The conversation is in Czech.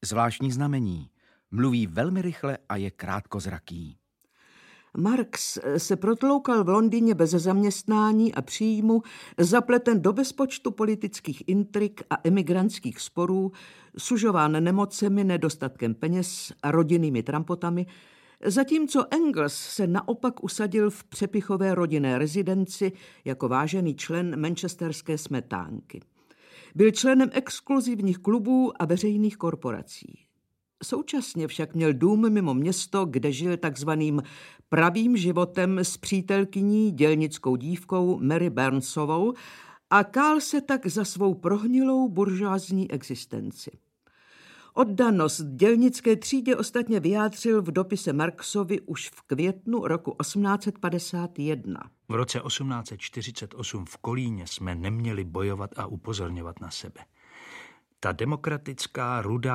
zvláštní znamení. Mluví velmi rychle a je krátkozraký. Marx se protloukal v Londýně bez zaměstnání a příjmu, zapleten do bezpočtu politických intrik a emigrantských sporů, sužován nemocemi, nedostatkem peněz a rodinnými trampotami, zatímco Engels se naopak usadil v přepichové rodinné rezidenci jako vážený člen manchesterské smetánky. Byl členem exkluzivních klubů a veřejných korporací. Současně však měl dům mimo město, kde žil takzvaným pravým životem s přítelkyní dělnickou dívkou Mary Burnsovou a kál se tak za svou prohnilou buržoazní existenci. Oddanost dělnické třídě ostatně vyjádřil v dopise Marxovi už v květnu roku 1851. V roce 1848 v Kolíně jsme neměli bojovat a upozorňovat na sebe. Ta demokratická rudá